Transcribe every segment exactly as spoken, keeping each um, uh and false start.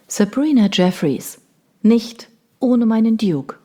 Sabrina Jeffreys. Nicht ohne meinen Duke.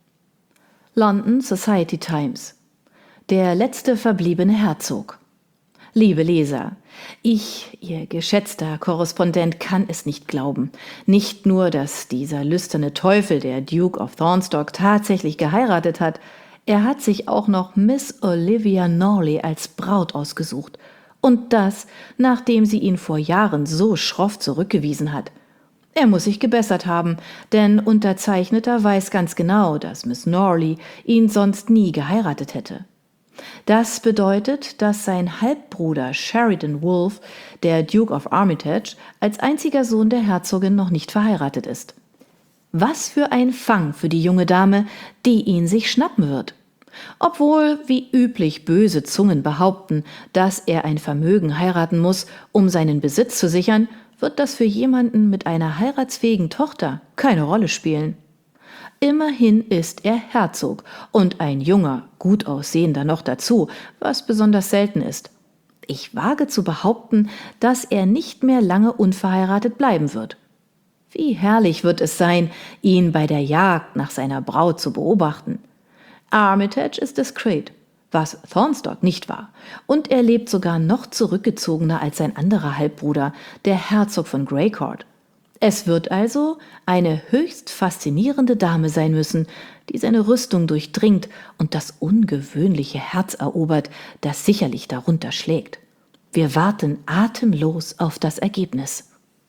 London Society Times. Der letzte verbliebene Herzog. Liebe Leser, ich, Ihr geschätzter Korrespondent, kann es nicht glauben. Nicht nur, dass dieser lüsterne Teufel, der Duke of Thornstock, tatsächlich geheiratet hat, er hat sich auch noch Miss Olivia Norley als Braut ausgesucht. Und das, nachdem sie ihn vor Jahren so schroff zurückgewiesen hat. Er muss sich gebessert haben, denn Unterzeichneter weiß ganz genau, dass Miss Norley ihn sonst nie geheiratet hätte. Das bedeutet, dass sein Halbbruder Sheridan Wolfe, der Duke of Armitage, als einziger Sohn der Herzogin noch nicht verheiratet ist. Was für ein Fang für die junge Dame, die ihn sich schnappen wird. Obwohl, wie üblich, böse Zungen behaupten, dass er ein Vermögen heiraten muss, um seinen Besitz zu sichern, wird das für jemanden mit einer heiratsfähigen Tochter keine Rolle spielen. Immerhin ist er Herzog und ein junger, gut aussehender noch dazu, was besonders selten ist. Ich wage zu behaupten, dass er nicht mehr lange unverheiratet bleiben wird. Wie herrlich wird es sein, ihn bei der Jagd nach seiner Braut zu beobachten. Armitage ist diskret, was Thornstock nicht war, und er lebt sogar noch zurückgezogener als sein anderer Halbbruder, der Herzog von Greycourt. Es wird also eine höchst faszinierende Dame sein müssen, die seine Rüstung durchdringt und das ungewöhnliche Herz erobert, das sicherlich darunter schlägt. Wir warten atemlos auf das Ergebnis.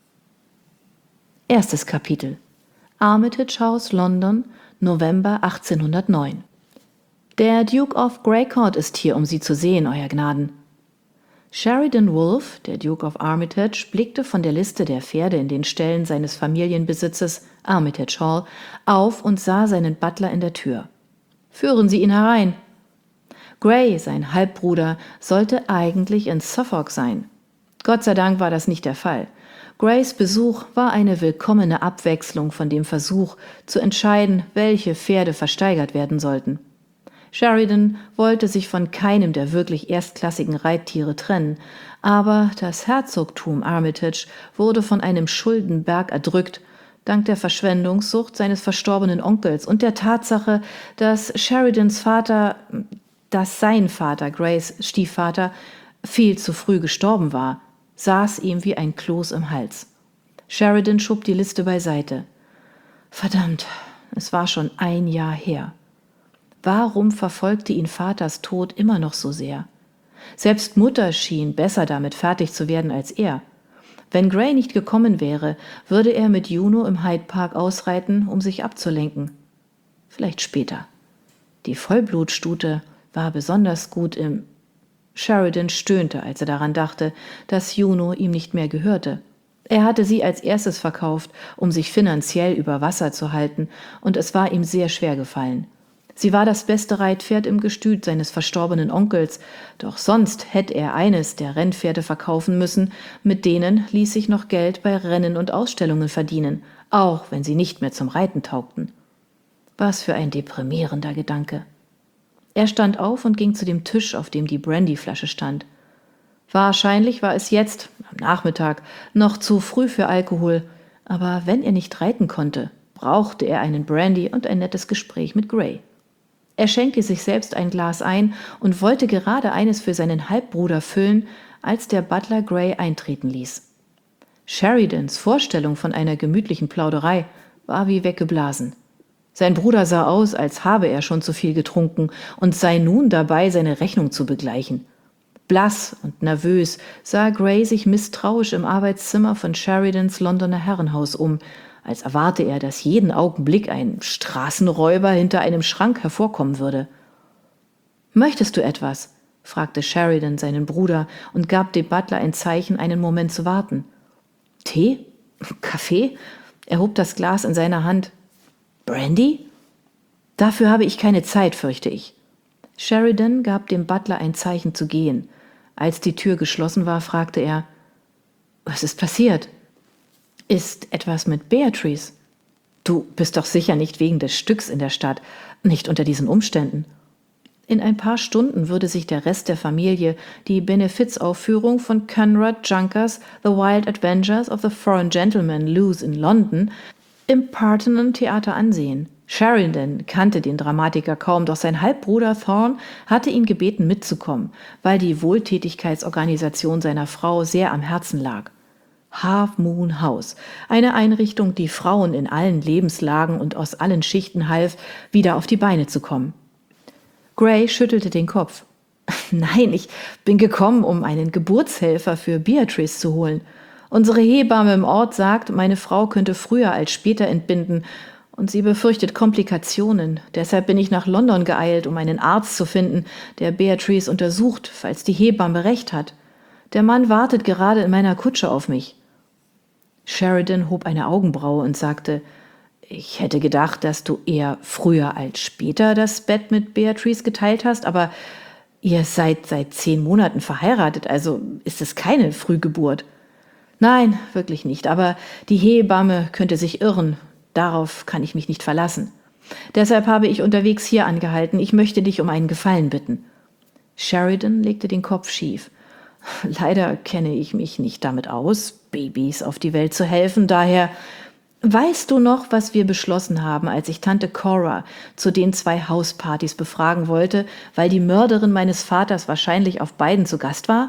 Erstes Kapitel. Armitage House, London, November achtzehnhundertneun. Der Duke of Greycourt ist hier, um Sie zu sehen, Euer Gnaden. Sheridan Wolfe, der Duke of Armitage, blickte von der Liste der Pferde in den Ställen seines Familienbesitzes, Armitage Hall, auf und sah seinen Butler in der Tür. »Führen Sie ihn herein.« Grey, sein Halbbruder, sollte eigentlich in Suffolk sein. Gott sei Dank war das nicht der Fall. Greys Besuch war eine willkommene Abwechslung von dem Versuch, zu entscheiden, welche Pferde versteigert werden sollten. Sheridan wollte sich von keinem der wirklich erstklassigen Reittiere trennen, aber das Herzogtum Armitage wurde von einem Schuldenberg erdrückt, dank der Verschwendungssucht seines verstorbenen Onkels und der Tatsache, dass Sheridans Vater, dass sein Vater, Greys Stiefvater, viel zu früh gestorben war, saß ihm wie ein Kloß im Hals. Sheridan schob die Liste beiseite. Verdammt, es war schon ein Jahr her. Warum verfolgte ihn Vaters Tod immer noch so sehr? Selbst Mutter schien besser damit fertig zu werden als er. Wenn Grey nicht gekommen wäre, würde er mit Juno im Hyde Park ausreiten, um sich abzulenken. Vielleicht später. Die Vollblutstute war besonders gut im... Sheridan stöhnte, als er daran dachte, dass Juno ihm nicht mehr gehörte. Er hatte sie als erstes verkauft, um sich finanziell über Wasser zu halten, und es war ihm sehr schwer gefallen. Sie war das beste Reitpferd im Gestüt seines verstorbenen Onkels, doch sonst hätte er eines der Rennpferde verkaufen müssen, mit denen ließ sich noch Geld bei Rennen und Ausstellungen verdienen, auch wenn sie nicht mehr zum Reiten taugten. Was für ein deprimierender Gedanke. Er stand auf und ging zu dem Tisch, auf dem die Brandyflasche stand. Wahrscheinlich war es jetzt, am Nachmittag, noch zu früh für Alkohol, aber wenn er nicht reiten konnte, brauchte er einen Brandy und ein nettes Gespräch mit Grey. Er schenkte sich selbst ein Glas ein und wollte gerade eines für seinen Halbbruder füllen, als der Butler Grey eintreten ließ. Sheridans Vorstellung von einer gemütlichen Plauderei war wie weggeblasen. Sein Bruder sah aus, als habe er schon zu viel getrunken und sei nun dabei, seine Rechnung zu begleichen. Blass und nervös sah Grey sich misstrauisch im Arbeitszimmer von Sheridans Londoner Herrenhaus um, als erwarte er, dass jeden Augenblick ein Straßenräuber hinter einem Schrank hervorkommen würde. »Möchtest du etwas?« fragte Sheridan seinen Bruder und gab dem Butler ein Zeichen, einen Moment zu warten. »Tee? Kaffee?« Er hob das Glas in seiner Hand. »Brandy?« »Dafür habe ich keine Zeit, fürchte ich.« Sheridan gab dem Butler ein Zeichen zu gehen. Als die Tür geschlossen war, fragte er, »Was ist passiert?« »Ist etwas mit Beatrice?« »Du bist doch sicher nicht wegen des Stücks in der Stadt, nicht unter diesen Umständen.« In ein paar Stunden würde sich der Rest der Familie die Benefizaufführung von Conrad Junkers The Wild Adventures of the Foreign Gentleman Loose in London im Parthenon Theater ansehen. Sheridan kannte den Dramatiker kaum, doch sein Halbbruder Thorne hatte ihn gebeten mitzukommen, weil die Wohltätigkeitsorganisation seiner Frau sehr am Herzen lag. Half Moon House, eine Einrichtung, die Frauen in allen Lebenslagen und aus allen Schichten half, wieder auf die Beine zu kommen. Gray schüttelte den Kopf. Nein, ich bin gekommen, um einen Geburtshelfer für Beatrice zu holen. Unsere Hebamme im Ort sagt, meine Frau könnte früher als später entbinden und sie befürchtet Komplikationen. Deshalb bin ich nach London geeilt, um einen Arzt zu finden, der Beatrice untersucht, falls die Hebamme recht hat. Der Mann wartet gerade in meiner Kutsche auf mich. Sheridan hob eine Augenbraue und sagte, ich hätte gedacht, dass du eher früher als später das Bett mit Beatrice geteilt hast, aber ihr seid seit zehn Monaten verheiratet, also ist es keine Frühgeburt. Nein, wirklich nicht, aber die Hebamme könnte sich irren. Darauf kann ich mich nicht verlassen. Deshalb habe ich unterwegs hier angehalten. Ich möchte dich um einen Gefallen bitten. Sheridan legte den Kopf schief. Leider kenne ich mich nicht damit aus, Babys auf die Welt zu helfen, daher... Weißt du noch, was wir beschlossen haben, als ich Tante Cora zu den zwei Hauspartys befragen wollte, weil die Mörderin meines Vaters wahrscheinlich auf beiden zu Gast war?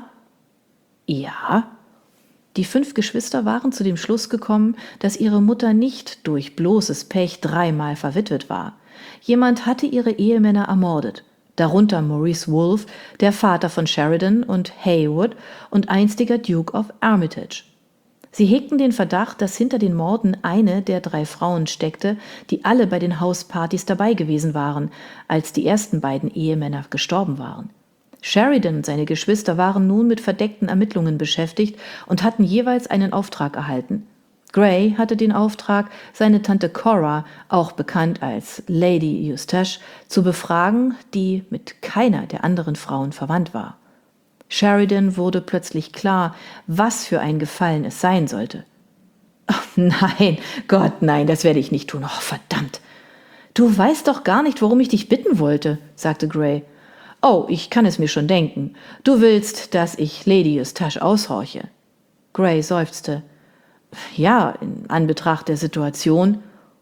Ja. Die fünf Geschwister waren zu dem Schluss gekommen, dass ihre Mutter nicht durch bloßes Pech dreimal verwitwet war. Jemand hatte ihre Ehemänner ermordet, darunter Maurice Wolfe, der Vater von Sheridan und Heywood und einstiger Duke of Armitage. Sie hegten den Verdacht, dass hinter den Morden eine der drei Frauen steckte, die alle bei den Hauspartys dabei gewesen waren, als die ersten beiden Ehemänner gestorben waren. Sheridan und seine Geschwister waren nun mit verdeckten Ermittlungen beschäftigt und hatten jeweils einen Auftrag erhalten. Gray hatte den Auftrag, seine Tante Cora, auch bekannt als Lady Eustache, zu befragen, die mit keiner der anderen Frauen verwandt war. Sheridan wurde plötzlich klar, was für ein Gefallen es sein sollte. Oh, nein, Gott, nein, das werde ich nicht tun. Oh, verdammt. Du weißt doch gar nicht, worum ich dich bitten wollte, sagte Gray. Oh, ich kann es mir schon denken. Du willst, dass ich Lady Eustache aushorche. Gray seufzte. Ja, in Anbetracht der Situation.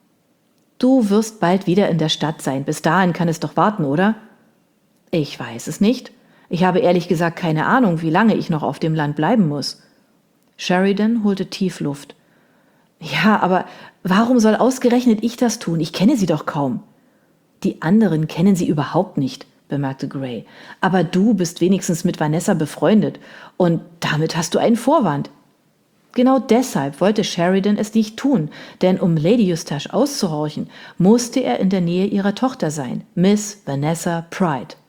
Du wirst bald wieder in der Stadt sein. Bis dahin kann es doch warten, oder? Ich weiß es nicht. Ich habe ehrlich gesagt keine Ahnung, wie lange ich noch auf dem Land bleiben muss. Sheridan holte tief Luft. Ja, aber warum soll ausgerechnet ich das tun? Ich kenne sie doch kaum. Die anderen kennen sie überhaupt nicht, bemerkte Gray. Aber du bist wenigstens mit Vanessa befreundet und damit hast du einen Vorwand. Genau deshalb wollte Sheridan es nicht tun, denn um Lady Eustache auszuhorchen, musste er in der Nähe ihrer Tochter sein, Miss Vanessa Pride.